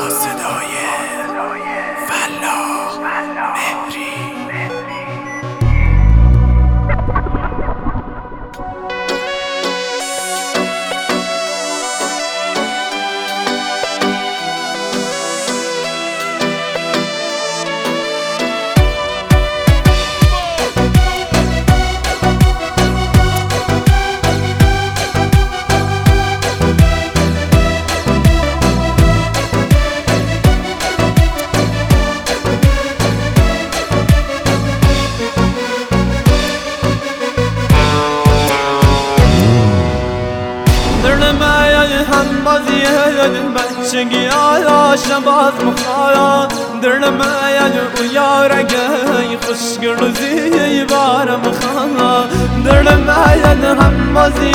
صدای فلاح مهری. بچگی آیا شباز مخایا درن مایا و یارگی خوشگل و زی بارم خانا درن مایا هم بازی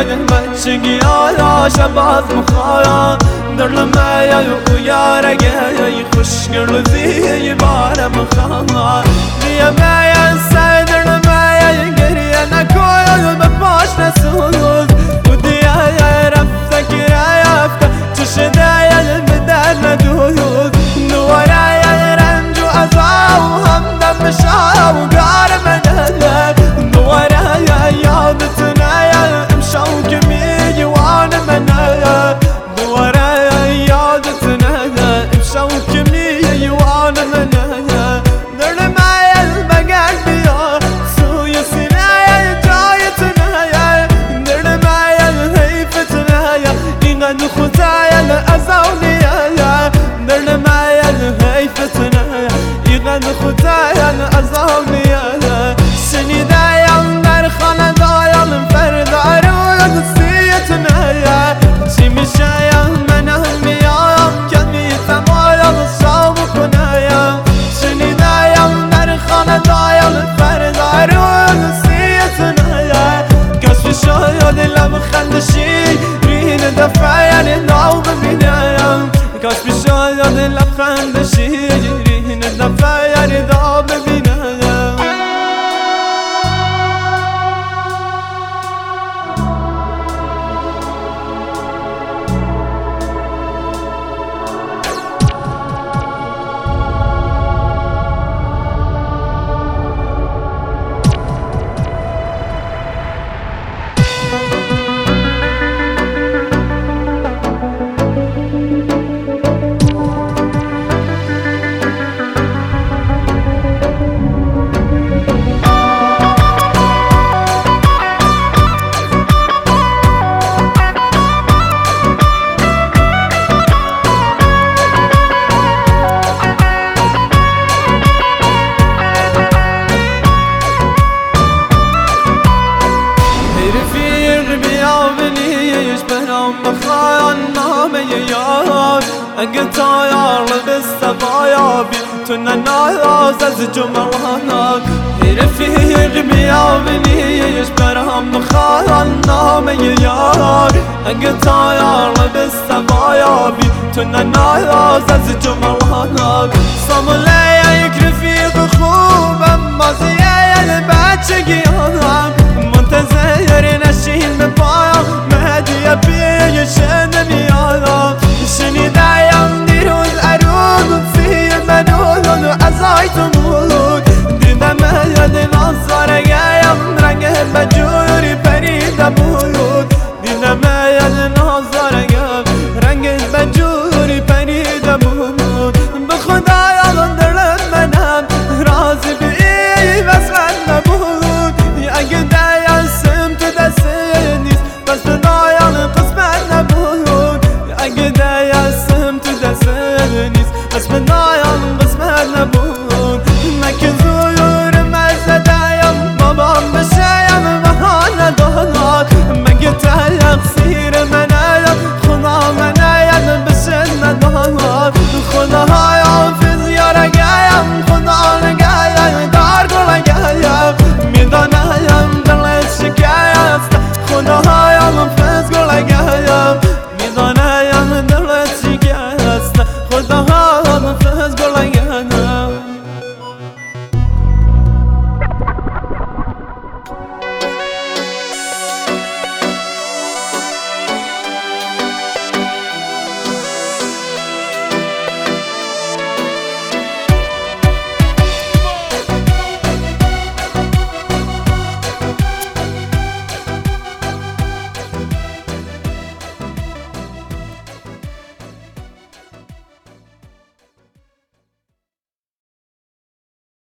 بچگی آیا شباز مخایا درن مایا و یارگی خوشگل و زی بارم خانا بیا مایا سای درن مایا گریه نکوی به پاش نسوز و دیای رفت گریه شدايا المدار مدود نورايا رنج وأذى وهمدم مشاع وقار منالا نورايا ياضتنا يا مشوق مي وانا منايا نورايا ياضتنا يا مشوق مي وانا منايا نرمايا المقال بيا سويا سنايا جايتنا يا نرمايا الهيفتنا يا إنا نخطايا أزاونيا درن معايا الهيفتنا يغن خدايا أزاونيا سني دايا در خانه دايا الفرد عرويا نسيتنا يا شمشايا من هميا كمي تمايا الصابقنا يا سني دايا در خانه دايا الفرد عرويا نسيتنا يا كسف شايا دلم خندشي رين دفعيا نعوب بنايا كاش بشايا لبخند شيرين الدفايا رضا ببنايا أنت يا رب السبايا بيتنا ناياز از جمرانك رفيق بيا بني يشبرهم بخايا نامي يار أنت يا رب السبايا بيتنا ناياز از جمرانك صامولي رفيق خوب اما زيادة بچگی منتظر نشین بپایا مهدی